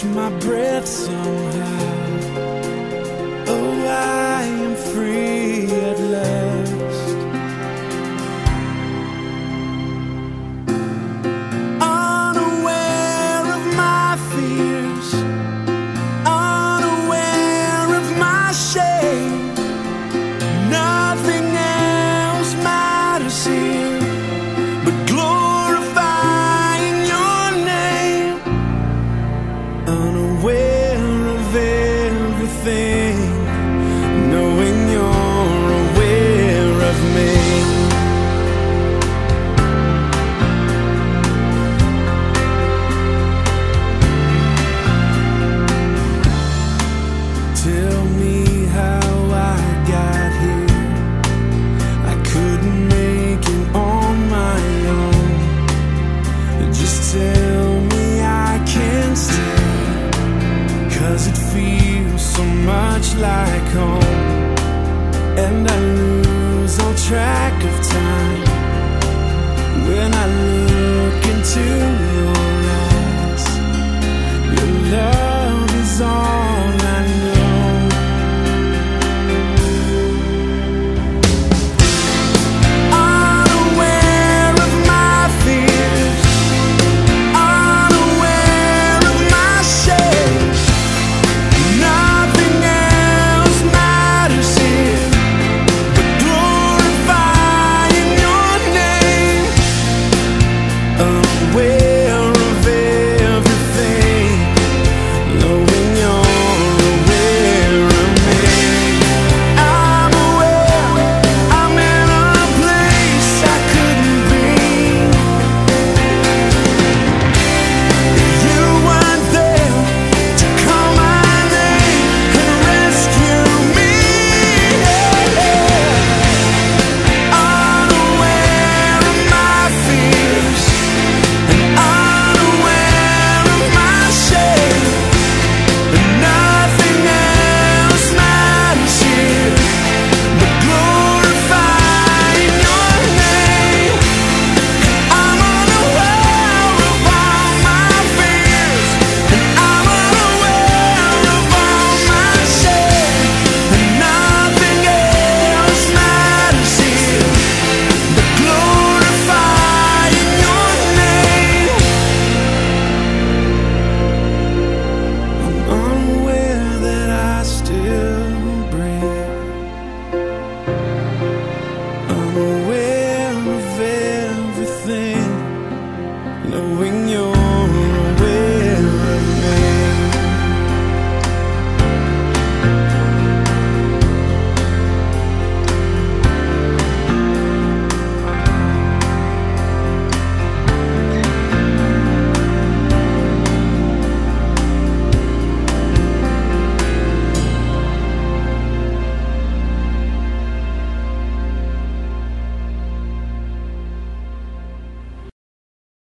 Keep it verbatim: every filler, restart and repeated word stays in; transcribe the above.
catch my breath somehow. Oh, I am free at last. Unaware of my fears, unaware of my shame, nothing else matters here but glorifying your name. Unaware of everything, knowing you're aware of me. Tell me how I got here. I couldn't make it on my own. Just tell me I can stay, 'cause it feels so much like home. And I lose all track of time when I look into your eyes. Your love